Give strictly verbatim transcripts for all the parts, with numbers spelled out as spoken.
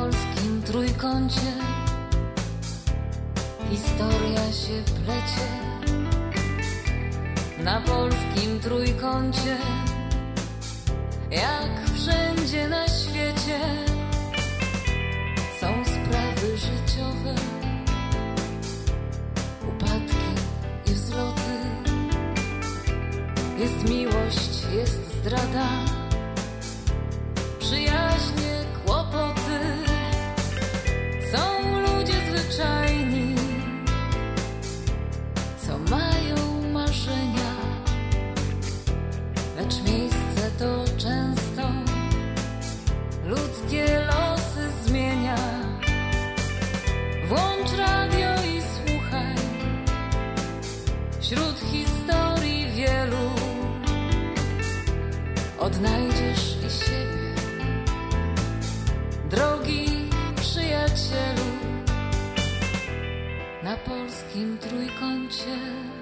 polskim trójkącie historia się plecie. Na polskim trójkącie, jak wszędzie na świecie, są sprawy życiowe, upadki i wzloty. Jest miłość, jest zdrada, przyjaźnie, kłopoty. Są ludzie zwyczajni, co mają marzenia, lecz miejsce to często ludzkie losy zmienia. Włącz radio i słuchaj, wśród historii wielu odnajdziesz i siebie, drogi przyjacielu. Na polskim trójkącie.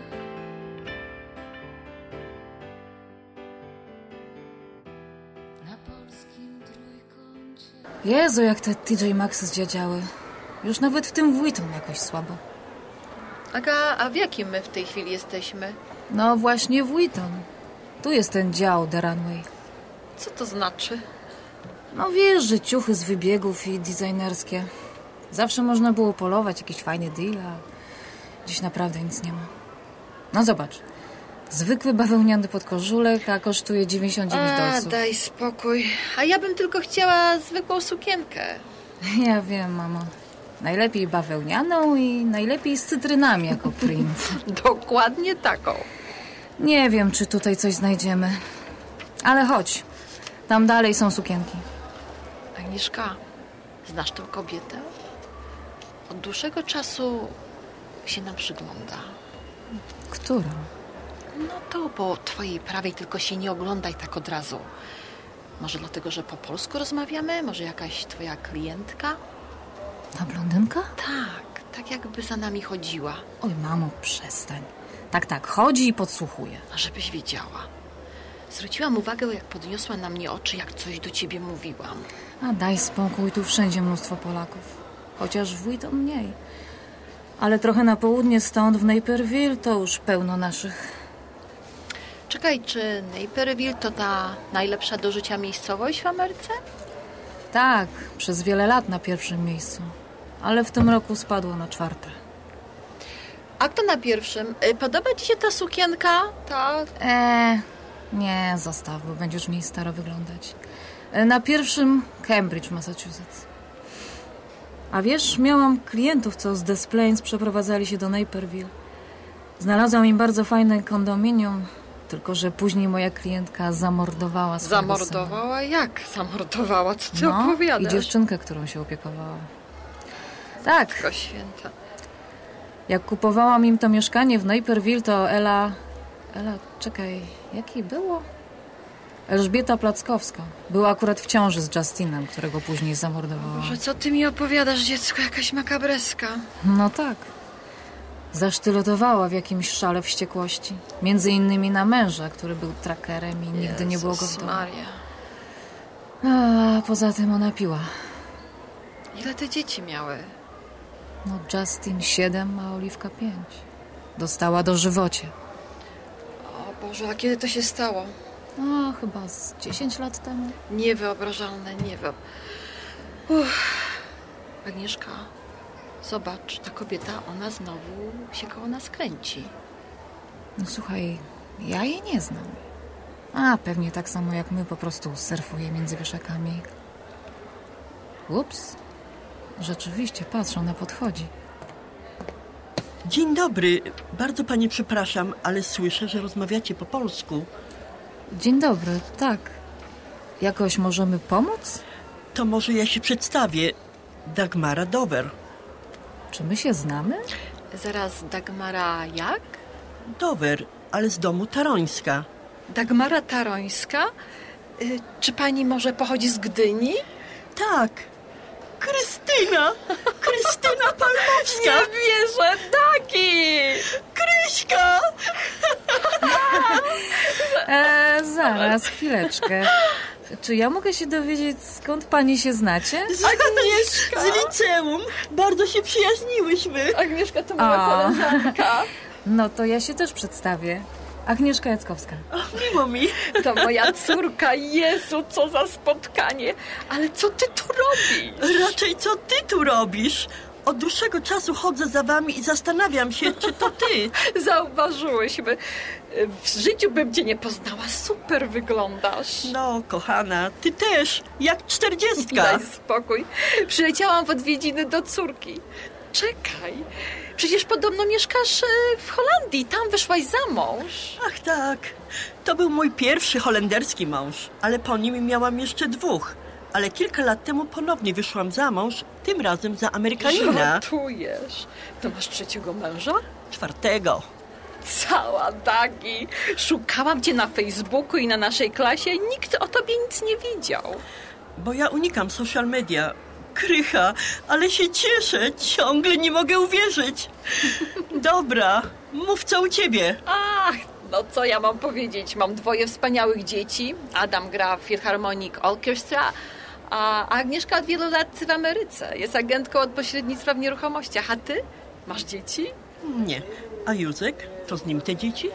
Na polskim trójkącie. Jezu, jak te T J Maxxy zdziadziały. Już nawet w tym Vuitton jakoś słabo. Aga, a w jakim my w tej chwili jesteśmy? No właśnie Vuitton. Tu jest ten dział The Runway. Co to znaczy? No wiesz, że ciuchy z wybiegów i designerskie. Zawsze można było polować, jakiś fajny deal, a dziś naprawdę nic nie ma. No zobacz. Zwykły bawełniany podkoszulek, a kosztuje dziewięćdziesiąt dziewięć dolców. A, daj spokój. A ja bym tylko chciała zwykłą sukienkę. Ja wiem, mamo. Najlepiej bawełnianą i najlepiej z cytrynami jako print. Dokładnie taką. Nie wiem, czy tutaj coś znajdziemy. Ale chodź. Tam dalej są sukienki. Agnieszka, znasz tę kobietę? Od dłuższego czasu się nam przygląda. Którą? No to po twojej prawej, tylko się nie oglądaj tak od razu. Może dlatego, że po polsku rozmawiamy? Może jakaś twoja klientka? Ta blondynka? Tak, tak jakby za nami chodziła. Oj, mamo, przestań. Tak, tak, chodzi i podsłuchuje. A żebyś wiedziała. Zwróciłam uwagę, jak podniosła na mnie oczy, jak coś do ciebie mówiłam. A daj spokój, tu wszędzie mnóstwo Polaków. Chociaż w Vuitton mniej. Ale trochę na południe stąd, w Naperville, to już pełno naszych. Czekaj, czy Naperville to ta najlepsza do życia miejscowość w Ameryce? Tak, przez wiele lat na pierwszym miejscu. Ale w tym roku spadło na czwarte. A kto na pierwszym? Podoba ci się ta sukienka? Ta... Eee, nie, zostaw, bo będziesz mniej staro wyglądać. Na pierwszym Cambridge, Massachusetts. A wiesz, miałam klientów, co z Des Plaines przeprowadzali się do Naperville. Znalazłam im bardzo fajne kondominium, tylko że później moja klientka zamordowała swojego Zamordowała? syna. Jak zamordowała? Co ty No, opowiadasz? i dziewczynkę, którą się opiekowała. Tak. Matko święta. Jak kupowałam im to mieszkanie w Naperville, to Ela... Ela, czekaj, jakiej było? Elżbieta Plackowska. Była akurat w ciąży z Justinem, którego później zamordowała. Boże, co ty mi opowiadasz, dziecko? Jakaś makabreska. No tak. Zasztylotowała w jakimś szale wściekłości. Między innymi na męża, który był trackerem i nigdy Jezus nie było go w domu. Maria. A poza tym ona piła. Ile te dzieci miały? No Justin siedem, a Oliwka pięć. Dostała dożywocie. O Boże, a kiedy to się stało? No, chyba z dziesięć lat temu. Niewyobrażalne, nie wiem. Uff. Agnieszka, zobacz, ta kobieta, ona znowu się koło nas kręci. No słuchaj, ja jej nie znam. A pewnie tak samo jak my, po prostu surfuje między wieszakami. Ups. Rzeczywiście, patrz, ona podchodzi. Dzień dobry. Bardzo pani przepraszam, ale słyszę, że rozmawiacie po polsku. Dzień dobry, tak. Jakoś możemy pomóc? To może ja się przedstawię. Dagmara Dover. Czy my się znamy? Zaraz, Dagmara jak? Dover, ale z domu Tarońska. Dagmara Tarońska? Y, czy pani może pochodzi z Gdyni? Tak. Krystyna! Krystyna Palmowska! Nie wierzę, taki! Czy ja mogę się dowiedzieć, skąd pani się znacie? Z, Agnieszka! Z liceum. Bardzo się przyjaźniłyśmy. Agnieszka to moja A. koleżanka. No to ja się też przedstawię. Agnieszka Jackowska. O, miło mi. To moja córka. Jezu, co za spotkanie. Ale co ty tu robisz? Raczej co ty tu robisz? Od dłuższego czasu chodzę za wami i zastanawiam się, czy to ty. Zauważyłyśmy. W życiu bym cię nie poznała. Super wyglądasz. No, kochana, ty też, jak czterdziestka. Daj spokój. Przyleciałam w odwiedziny do córki. Czekaj. Przecież podobno mieszkasz e, w Holandii. Tam wyszłaś za mąż. Ach tak, to był mój pierwszy holenderski mąż, ale po nim miałam jeszcze dwóch. Ale kilka lat temu ponownie wyszłam za mąż, tym razem za Amerykanina. Żartujesz. To masz trzeciego męża? Czwartego. Cała Dagi. Szukałam cię na Facebooku i na naszej klasie. Nikt o tobie nic nie wiedział. Bo ja unikam social media. Krycha, ale się cieszę, ciągle nie mogę uwierzyć. Dobra, mów co u ciebie. Ach, no co ja mam powiedzieć? Mam dwoje wspaniałych dzieci. Adam gra w Philharmonic Orchestra, a Agnieszka od wielu lat w Ameryce. Jest agentką od pośrednictwa w nieruchomościach. A ty? Masz dzieci? Nie. A Józek? To z nim te dzieci?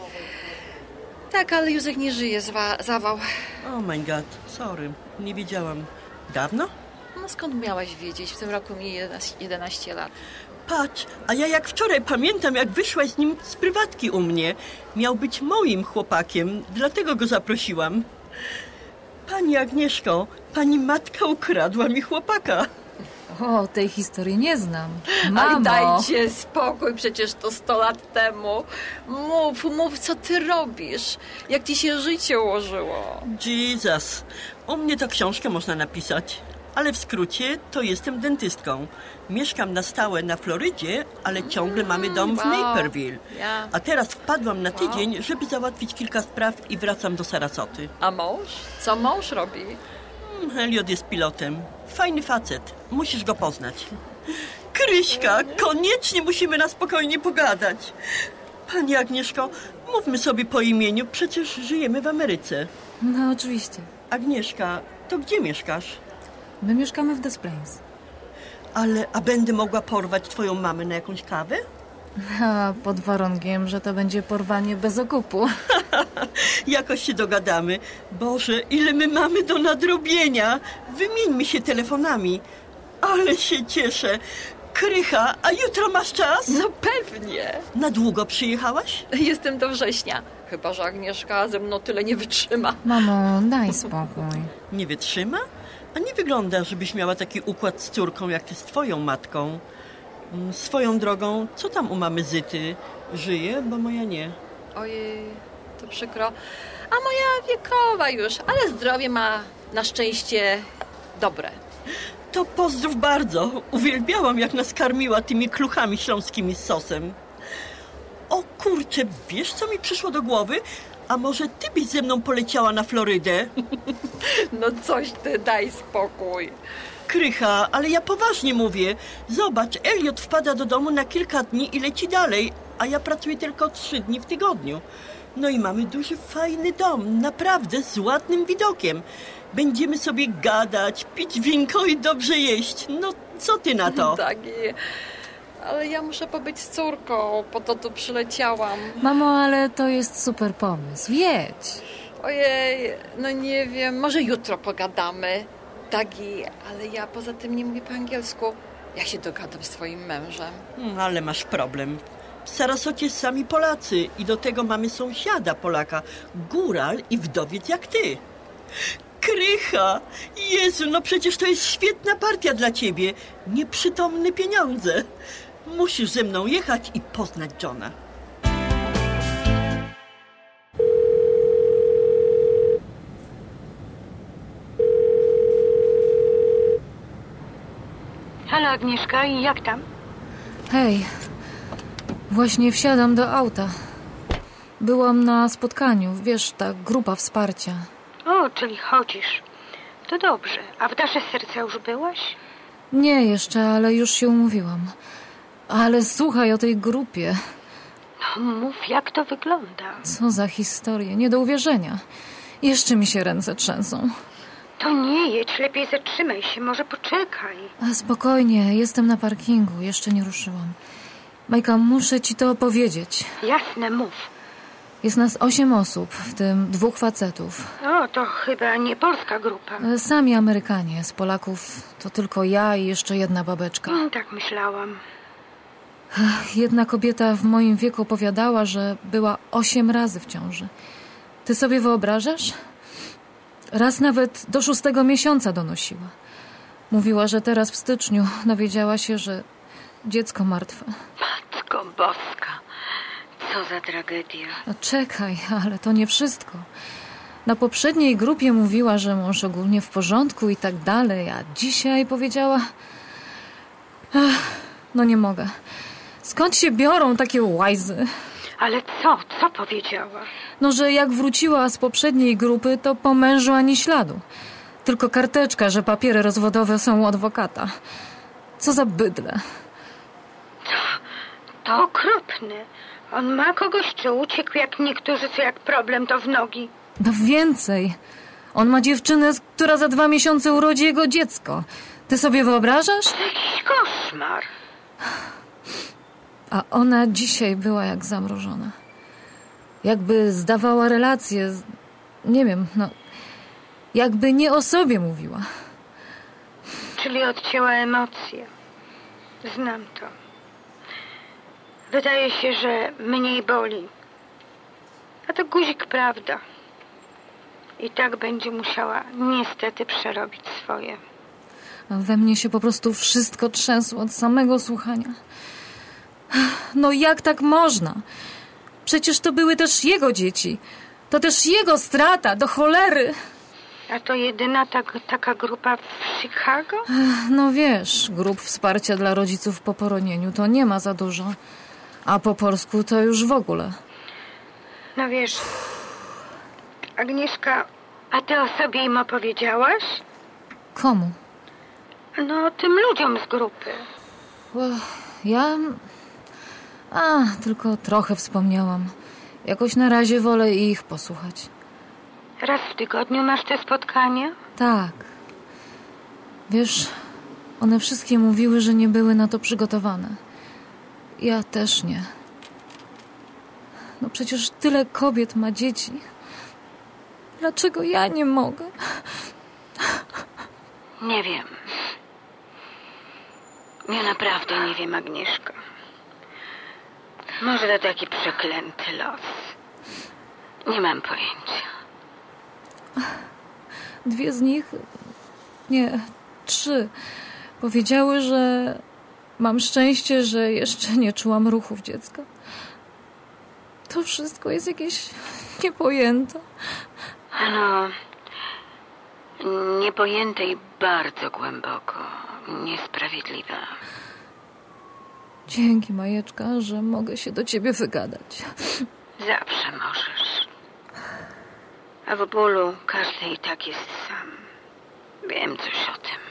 Tak, ale Józek nie żyje, zwa- zawał. Oh my god, sorry, nie wiedziałam. Dawno? No skąd miałaś wiedzieć? W tym roku mi jedenaście lat. Patrz, a ja jak wczoraj pamiętam, jak wyszłaś z nim z prywatki u mnie. Miał być moim chłopakiem, dlatego go zaprosiłam. Pani Agnieszko, pani matka ukradła mi chłopaka. O, tej historii nie znam. Ach, Mamo! dajcie spokój, przecież to sto lat temu. Mów, mów, co ty robisz? Jak ci się życie ułożyło? Jesus, u mnie to książkę można napisać. Ale w skrócie to jestem dentystką. Mieszkam na stałe na Florydzie, ale ciągle mamy dom w wow. Naperville. Ja. A teraz wpadłam na tydzień, żeby załatwić kilka spraw i wracam do Sarasoty. A mąż? Co mąż robi? Elliot jest pilotem. Fajny facet. Musisz go poznać. Kryśka, koniecznie musimy na spokojnie pogadać. Pani Agnieszko, mówmy sobie po imieniu, przecież żyjemy w Ameryce. No oczywiście. Agnieszka, to gdzie mieszkasz? My mieszkamy w Des Plaines. Ale, a będę mogła porwać twoją mamę na jakąś kawę? A pod warunkiem, że to będzie porwanie bez okupu. Jakoś się dogadamy. Boże, ile my mamy do nadrobienia. Wymieńmy się telefonami. Ale się cieszę. Krycha, a jutro masz czas? No pewnie. Na długo przyjechałaś? Jestem do września. Chyba że Agnieszka ze mną tyle nie wytrzyma. Mamo, daj spokój. Nie wytrzyma? A nie wygląda, żebyś miała taki układ z córką, jak ty z twoją matką. Mm, Swoją drogą, co tam u mamy Zyty? Żyje? Bo moja nie. Ojej, to przykro. A moja wiekowa już, ale zdrowie ma na szczęście dobre. To pozdrów bardzo. Uwielbiałam, jak nas karmiła tymi kluchami śląskimi z sosem. O kurczę, wiesz, co mi przyszło do głowy? A może ty byś ze mną poleciała na Florydę? No coś ty, daj spokój. Krycha, ale ja poważnie mówię. Zobacz, Elliot wpada do domu na kilka dni i leci dalej, a ja pracuję tylko trzy dni w tygodniu. No i mamy duży, fajny dom, naprawdę z ładnym widokiem. Będziemy sobie gadać, pić winko i dobrze jeść. No, co ty na to? Tak, i- ale ja muszę pobyć z córką, po to tu przyleciałam. Mamo, ale to jest super pomysł. Jedź. Ojej, no nie wiem, może jutro pogadamy. Dagi, ale ja poza tym nie mówię po angielsku. Ja się dogadam z twoim mężem. Hmm, ale masz problem. W Sarasocie sami Polacy i do tego mamy sąsiada Polaka, góral i wdowiec jak ty. Krycha! Jezu, no przecież to jest świetna partia dla ciebie. Nieprzytomne pieniądze. Musisz ze mną jechać i poznać Johna. Halo Agnieszka, i jak tam? Hej, właśnie wsiadam do auta. Byłam na spotkaniu, wiesz, ta grupa wsparcia. O, czyli chodzisz. To dobrze. A w Nasze Serca już byłaś? Nie jeszcze, ale już się umówiłam. Ale słuchaj o tej grupie. No, mów, jak to wygląda. Co za historie, nie do uwierzenia. Jeszcze mi się ręce trzęsą. To nie jedź, lepiej zatrzymaj się, może poczekaj. A spokojnie, jestem na parkingu, jeszcze nie ruszyłam. Majka, muszę ci to opowiedzieć. Jasne, mów. Jest nas osiem osób, w tym dwóch facetów. O, to chyba nie polska grupa. E, Sami Amerykanie, z Polaków to tylko ja i jeszcze jedna babeczka. Mm, tak myślałam. Jedna kobieta w moim wieku opowiadała, że była osiem razy w ciąży. Ty sobie wyobrażasz? Raz nawet do szóstego miesiąca donosiła. Mówiła, że teraz w styczniu dowiedziała się, że dziecko martwe. Matko Boska, co za tragedia. No czekaj, ale to nie wszystko. Na poprzedniej grupie mówiła, że mąż ogólnie w porządku i tak dalej, a dzisiaj powiedziała... Ach, no nie mogę. Skąd się biorą takie łajzy? Ale co? Co powiedziała? No, że jak wróciła z poprzedniej grupy, to po mężu ani śladu. Tylko karteczka, że papiery rozwodowe są u adwokata. Co za bydlę. To okropne. On ma kogoś, czy uciekł jak niektórzy, co jak problem to w nogi. No więcej. On ma dziewczynę, która za dwa miesiące urodzi jego dziecko. Ty sobie wyobrażasz? Jakiś koszmar. A ona dzisiaj była jak zamrożona. Jakby zdawała relacje, z... nie wiem, no... jakby nie o sobie mówiła. Czyli odcięła emocje. Znam to. Wydaje się, że mniej boli. A to guzik, prawda. I tak będzie musiała niestety przerobić swoje. A we mnie się po prostu wszystko trzęsło od samego słuchania. No jak tak można? Przecież to były też jego dzieci. To też jego strata, do cholery. A to jedyna tak, taka grupa w Chicago? No wiesz, grup wsparcia dla rodziców po poronieniu to nie ma za dużo. A po polsku to już w ogóle. No wiesz, Agnieszka, a ty o sobie im opowiedziałaś? Komu? No, tym ludziom z grupy. Ja... A, tylko trochę wspomniałam. Jakoś na razie wolę ich posłuchać. Raz w tygodniu masz te spotkania? Tak. Wiesz, one wszystkie mówiły, że nie były na to przygotowane. Ja też nie. No przecież tyle kobiet ma dzieci. Dlaczego ja nie mogę? Nie wiem. Ja naprawdę nie wiem, Agnieszka. Może to taki przeklęty los. Nie mam pojęcia. Dwie z nich, nie, trzy, powiedziały, że mam szczęście, że jeszcze nie czułam ruchów dziecka. To wszystko jest jakieś niepojęte. No, niepojęte i bardzo głęboko niesprawiedliwe. Dzięki, Majeczka, że mogę się do ciebie wygadać. Zawsze możesz. A w bólu każdy i tak jest sam. Wiem coś o tym.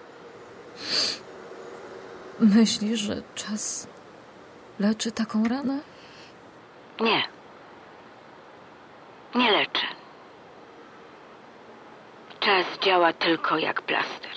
Myślisz, że czas leczy taką ranę? Nie. Nie leczę. Czas działa tylko jak plaster.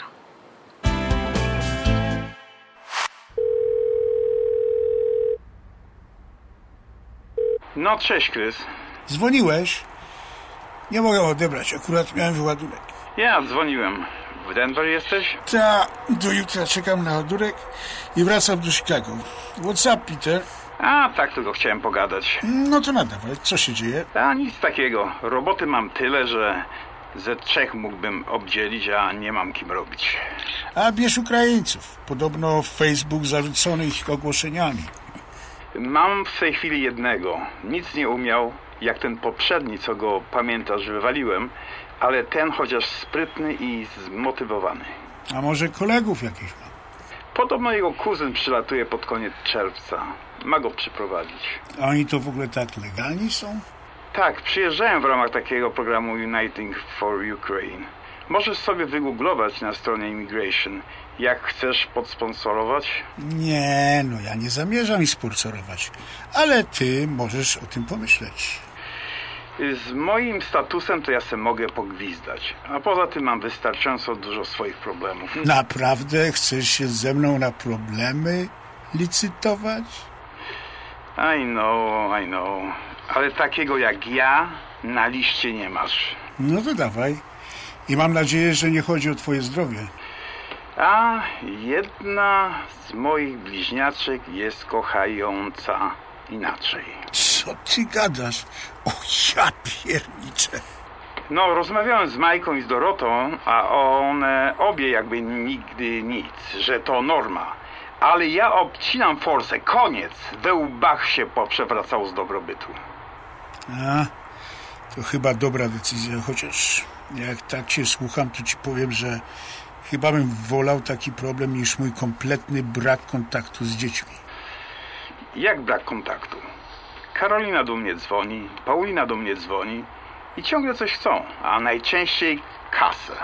No, cześć, Krys. Dzwoniłeś? Nie mogę odebrać, akurat miałem wyładunek. Ja dzwoniłem. W Denver jesteś? Ta, do jutra czekam na ładurek i wracam do Chicago. What's up, Peter? A, tak tylko chciałem pogadać. No to nadawaj, co się dzieje? A, nic takiego. Roboty mam tyle, że ze trzech mógłbym obdzielić, a nie mam kim robić. A bierz Ukraińców. Podobno Facebook zarzucony ich ogłoszeniami. Mam w tej chwili jednego. Nic nie umiał, jak ten poprzedni, co go pamiętasz, wywaliłem, ale ten chociaż sprytny i zmotywowany. A może kolegów jakichś ma? Podobno jego kuzyn przylatuje pod koniec czerwca. Ma go przyprowadzić. A oni to w ogóle tak legalni są? Tak, przyjeżdżałem w ramach takiego programu Uniting for Ukraine. Możesz sobie wygooglować na stronie Immigration. Jak chcesz podsponsorować? Nie, no ja nie zamierzam ich sponsorować. Ale ty możesz o tym pomyśleć. Z moim statusem to ja se mogę pogwizdać, a poza tym mam wystarczająco dużo swoich problemów. Naprawdę chcesz się ze mną na problemy licytować? I know, I know. Ale takiego jak ja na liście nie masz. No to dawaj. I mam nadzieję, że nie chodzi o twoje zdrowie. A jedna z moich bliźniaczek jest kochająca inaczej. Co ty gadasz? O, ja pierniczę. No, rozmawiałem z Majką i z Dorotą, a one obie jakby nigdy nic, że to norma. Ale ja obcinam forsę, koniec. We łbach się poprzewracało z dobrobytu. A, to chyba dobra decyzja, chociaż jak tak cię słucham, to ci powiem, że chyba bym wolał taki problem niż mój kompletny brak kontaktu z dziećmi. Jak brak kontaktu? Karolina do mnie dzwoni, Paulina do mnie dzwoni i ciągle coś chcą, a najczęściej kasę.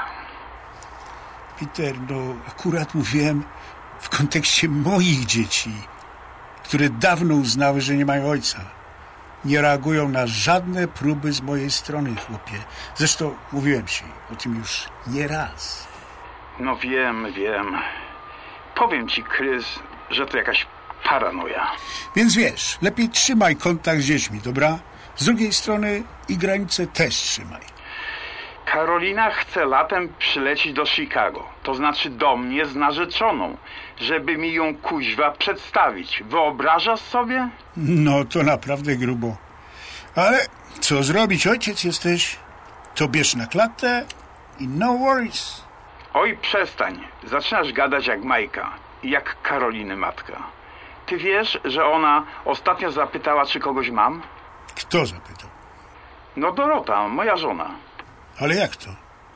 Peter, no akurat mówiłem w kontekście moich dzieci, które dawno uznały, że nie mają ojca. Nie reagują na żadne próby z mojej strony, chłopie. Zresztą mówiłem ci o tym już nie raz. No wiem, wiem. Powiem ci, Krys, że to jakaś paranoja. Więc wiesz, lepiej trzymaj kontakt z dziećmi, dobra? Z drugiej strony i granice też trzymaj. Karolina chce latem przylecieć do Chicago, to znaczy do mnie z narzeczoną, żeby mi ją kuźwa przedstawić. Wyobrażasz sobie? No to naprawdę grubo. Ale co zrobić, ojciec jesteś? To bierz na klatę i no worries. Oj, przestań. Zaczynasz gadać jak Majka i jak Karoliny matka. Ty wiesz, że ona ostatnio zapytała, czy kogoś mam? Kto zapytał? No Dorota, moja żona. Ale jak to?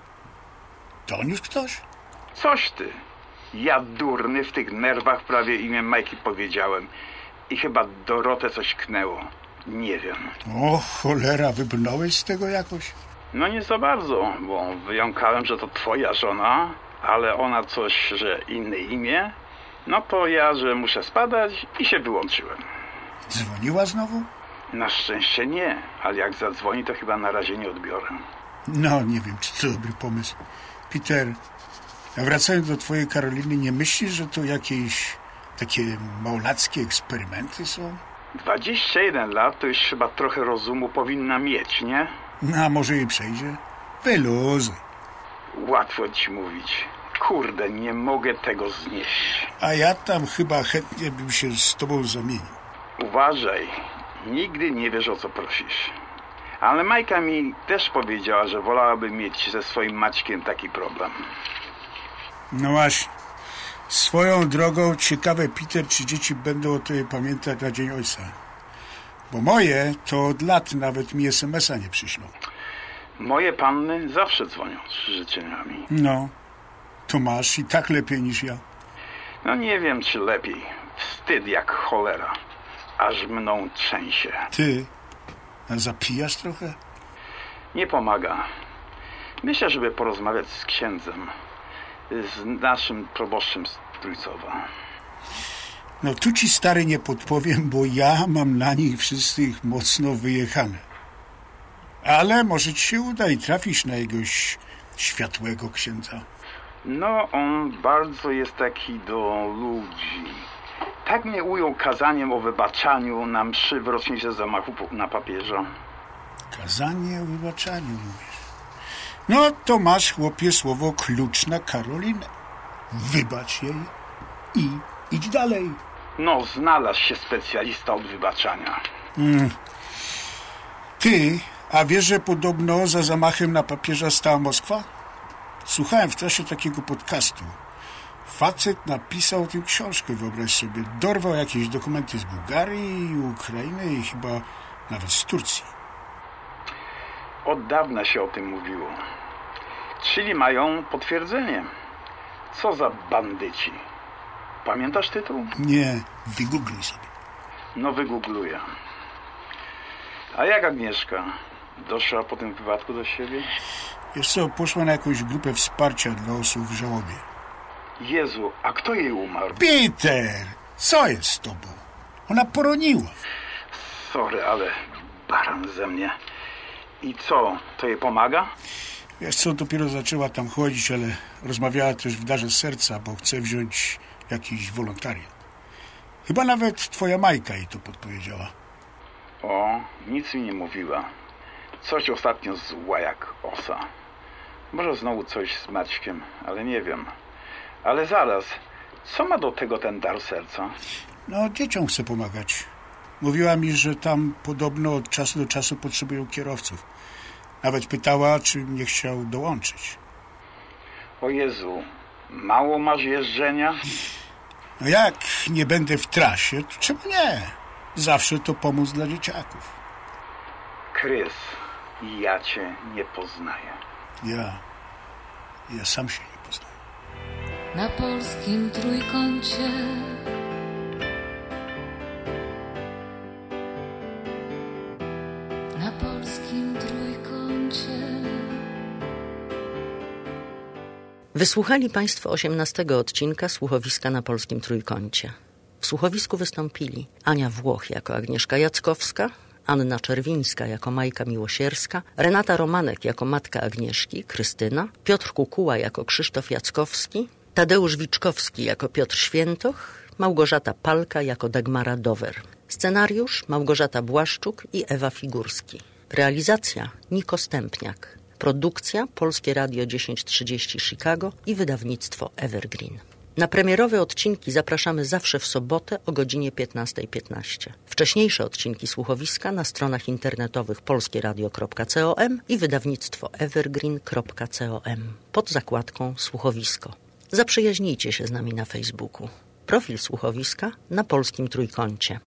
To on już ktoś? Coś ty. Ja durny w tych nerwach prawie imię Majki powiedziałem. I chyba Dorotę coś knęło. Nie wiem. O cholera, wybrnąłeś z tego jakoś? No nie za bardzo, bo wyjąkałem, że to twoja żona, ale ona coś, że inne imię. No to ja, że muszę spadać i się wyłączyłem. Dzwoniła znowu? Na szczęście nie, ale jak zadzwoni, to chyba na razie nie odbiorę. No, nie wiem, czy to dobry pomysł. Peter, a wracając do twojej Karoliny, nie myślisz, że to jakieś takie małolackie eksperymenty są? dwadzieścia jeden lat to już chyba trochę rozumu powinna mieć, nie? No, a może jej przejdzie? Wyluzuj. Łatwo ci mówić. Kurde, nie mogę tego znieść. A ja tam chyba chętnie bym się z tobą zamienił. Uważaj. Nigdy nie wiesz, o co prosisz. Ale Majka mi też powiedziała, że wolałaby mieć ze swoim Maćkiem taki problem. No właśnie. Swoją drogą ciekawe, Peter, czy dzieci będą o tobie pamiętać na Dzień Ojca. Bo moje to od lat nawet mi es em es a nie przyślą. Moje panny zawsze dzwonią z życzeniami. No, to masz i tak lepiej niż ja. No nie wiem, czy lepiej. Wstyd jak cholera. Aż mną trzęsie. Ty, a zapijasz trochę? Nie pomaga. Myślę, żeby porozmawiać z księdzem. Z naszym proboszczem z Trójcowa. No tu ci, stary, nie podpowiem, bo ja mam na nich wszystkich mocno wyjechane. Ale może ci się uda i trafisz na jakiegoś światłego księdza. No, on bardzo jest taki do ludzi. Tak mnie ujął kazaniem o wybaczaniu na mszy w rocznicę zamachu na papieża. Kazanie o wybaczaniu, mówisz. No to masz, chłopie, słowo klucz na Karolinę. Wybacz jej i idź dalej. No, znalazł się specjalista od wybaczania. Mm. Ty, a wiesz, że podobno za zamachem na papieża stała Moskwa? Słuchałem w czasie takiego podcastu. Facet napisał o tym książkę, wyobraź sobie. Dorwał jakieś dokumenty z Bułgarii, Ukrainy i chyba nawet z Turcji. Od dawna się o tym mówiło. Czyli mają potwierdzenie. Co za bandyci. Pamiętasz tytuł? Nie, wygoogluj sobie. No wygoogluję. A jak Agnieszka? Doszła po tym wypadku do siebie? Wiesz co, poszła na jakąś grupę wsparcia dla osób w żałobie. Jezu, a kto jej umarł? Peter, co jest z tobą? Ona poroniła. Sorry, ale baran ze mnie. I co, to jej pomaga? Wiesz co, dopiero zaczęła tam chodzić, ale rozmawiała też w darze serca, bo chce wziąć jakiś wolontariat. Chyba nawet twoja Majka jej to podpowiedziała. O, nic mi nie mówiła. Coś ostatnio zła jak osa. Może znowu coś z Maćkiem, ale nie wiem. Ale zaraz, co ma do tego ten dar serca? No, dzieciom chce pomagać. Mówiła mi, że tam podobno od czasu do czasu potrzebują kierowców. Nawet pytała, czy nie chciał dołączyć. O Jezu, mało masz jeżdżenia? No jak nie będę w trasie, to czemu nie? Zawsze to pomóc dla dzieciaków. Krys, ja cię nie poznaję. Ja, ja sam się nie poznaję. Na polskim trójkącie. Na polskim trójkącie. Wysłuchali Państwo osiemnastego odcinka Słuchowiska na polskim trójkącie. W słuchowisku wystąpili Ania Włoch jako Agnieszka Jackowska, Anna Czerwińska jako Majka Miłosierska, Renata Romanek jako matka Agnieszki, Krystyna, Piotr Kukuła jako Krzysztof Jackowski, Tadeusz Wiczkowski jako Piotr Świętoch, Małgorzata Palka jako Dagmara Dower. Scenariusz Małgorzata Błaszczuk i Ewa Figurski. Realizacja Niko Stępniak. Produkcja Polskie Radio tysiąc trzydzieści Chicago i wydawnictwo Evergreen. Na premierowe odcinki zapraszamy zawsze w sobotę o godzinie piętnasta piętnaście. Wcześniejsze odcinki słuchowiska na stronach internetowych polskieradio kropka com i wydawnictwo evergreen kropka com pod zakładką Słuchowisko. Zaprzyjaźnijcie się z nami na Facebooku. Profil Słuchowiska na polskim trójkącie.